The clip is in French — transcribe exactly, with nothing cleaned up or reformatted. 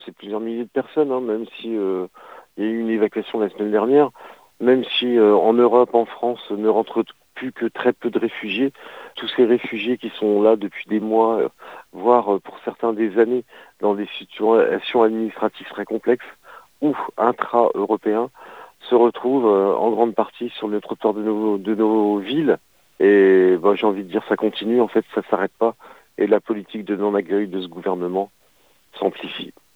C'est plusieurs milliers de personnes, hein, même si euh, il y a eu une évacuation la semaine dernière, même si euh, en Europe, en France, ne rentrent plus que très peu de réfugiés. Tous ces réfugiés qui sont là depuis des mois, euh, voire euh, pour certains des années, dans des situations administratives très complexes ou intra-européens, se retrouvent euh, en grande partie sur le trottoir de nos, de nos villes. Et bah, j'ai envie de dire, ça continue, en fait, ça s'arrête pas. Et la politique de non-accueil de ce gouvernement s'amplifie.